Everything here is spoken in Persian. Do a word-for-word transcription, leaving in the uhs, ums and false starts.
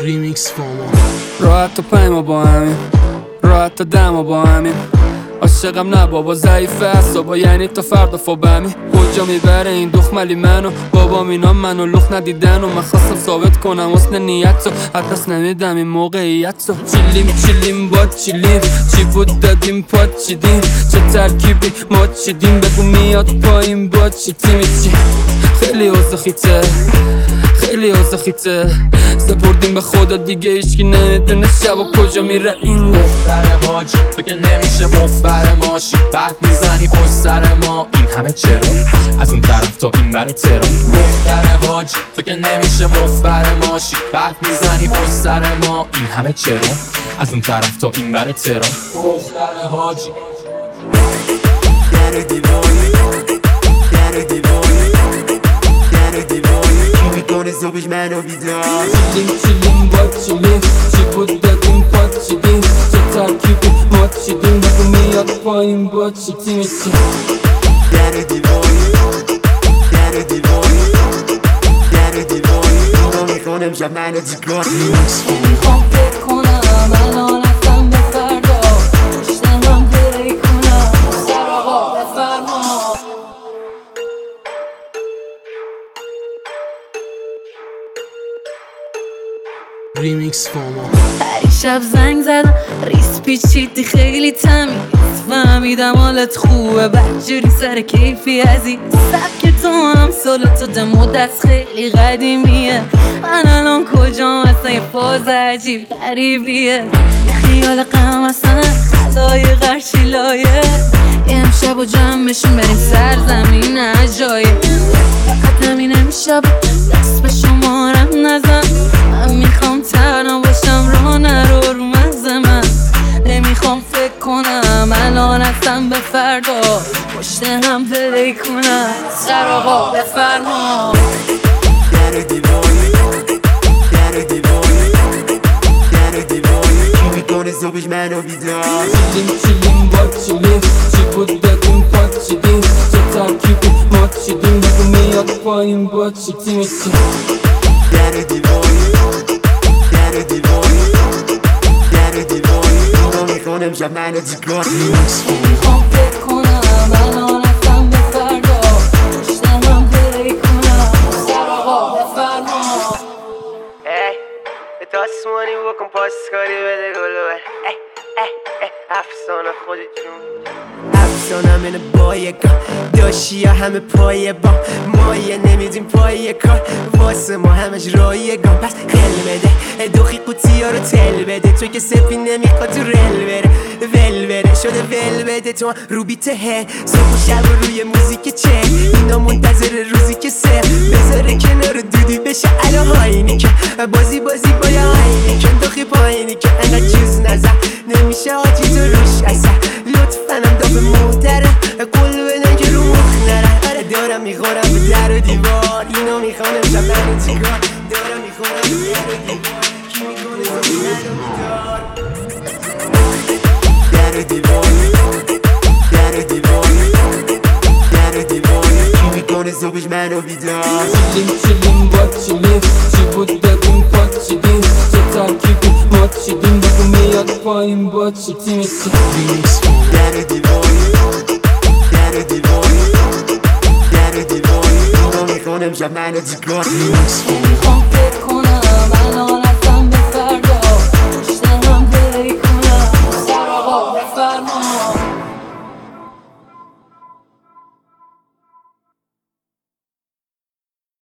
ریمیکس فاما راحت تا پیما با همین، راحت تا دما با همین. عاشقم نه بابا ضعیف اعصابا، یعنی تا فردا فابمی. کجا میبره این دخملی منو؟ بابام اینا منو لخ ندیدن و من خواستم ثابت کنم حسن نیت رو، حدس نمیدم این موقعیت رو. چیلیم چیلیم با چیلیم، چی بود دادیم پاد چیدیم، چه ترکیبی ما چیدیم، بگو میاد پایین با چی تیمی چی. خیلی اوضاع خیته، خیلی اوضاع خیته، سپردیم به خدا دیگه هیچکی نمیدونه شب و کجا میره این مفتر حاجی تو که نمیشه مفبر ماشی، بعد میزنی پشت سر ما این همه چرا؟ از اون طرف تا این بره ترا. مفتر حاجی تو که نمیشه مفبر ماشی، بعد میزنی پشت سر ما این همه چرا؟ از اون طرف تا این بره ترا. مفتر حاجی در دیوانه، در دیوانه، در دیوانه کی میکنه صبحش منو بیدار. چیلیم چیلیم با چیلیم، چی بود دادیم پاد چیدیم، چه ترکیبی ما چیدیم، بگو میاد پایین با چی تیمی چی. در دیوانه، در دیوانه، در دیوانه تو میخونم شب منو چیکار. میخوام فکر کنم الان رفتم به فردا، پشتم پلی کنم سر آقا بفرما. ریمیکس فاما شب زنگ زدم ریس پیچیدی خیلی تمیز، فهمیدم حالت خوبه بدجوری سر کیفی ازی. سبک تو هم سال تو دمو دست خیلی قدیمیه، من الان کجا اصلا یه فاز عجیب غریبیه. یه خیال غم اصلا خلای غرشی لایه، یه امشب و جمعشون بریم سرزمین عجایب. فقط همین امشب دست به شمارم نزن، من میخوام تنها باشم راه نرو رو مغز من. نمیخوام فکر کنم الان هستم به فردا، پشت هم پلی کنم سر آقا بفرما. در دیوانه، در دیوانه، در دیوانه کی میکنه صبحش منو بیدار. چیلیم چیلیم با چیلیم، چی بود دادیم پاد چیدیم، چه ترکیبی ما چیدیم، بگو میاد پایین با چی تیمی چی. در دیوانه، در دیوانه، در دیوانه تو میخونم شب منو چیکار. میخوام فکر کنم الان رفتم به فردا، پشتم هم پلی کنم سر آقا بفرما. ای تو آسمانی بکن پاسکاری بده گلوه. ای ای ای افسانه خودتون افسانم اینه با یکا داشی همه پای با مایه نمیدیم پای کار، واسه ما همش رایگان. پس خل بده دوخی قوطی ها رو تل بده، تو که سپی نمیخواد تو رل بره ول بره شده ول بده. تو رو بیته هه صبح و شب رو روی موزیک چه، اینا منتظر روزی که سه بذاره کنار دودی بشه الا هاینی که بازی بازی با یه هاینی که داخی پایینی که انقدر چیز نزن نمیشه آجی تو روش اصلا. لطفا هم دافه محتره قول بدن که رو مخ نره. آره دارم میخورم به در و دیوار، اینو میخوانم شب منو چیکار. دارم میخورم به در و دیوار، کی میکنه زبی منو بیدار. در دیوانه، در دیوانه، در دیوانه کی میکنه صبحش منو بیدار. چیلیم چیلیم با چیلیم، چی بود دادیم پاد چیدیم، چه ترکیبی ما چیدیم، بگو میاد پایین با چی تیمی چی. ریمیکس فاما در دیوانه، در دیوانه، در دیوانه تو میخونم شب منو چیکار. ریمیکس فاما میخوام فکر کنم الان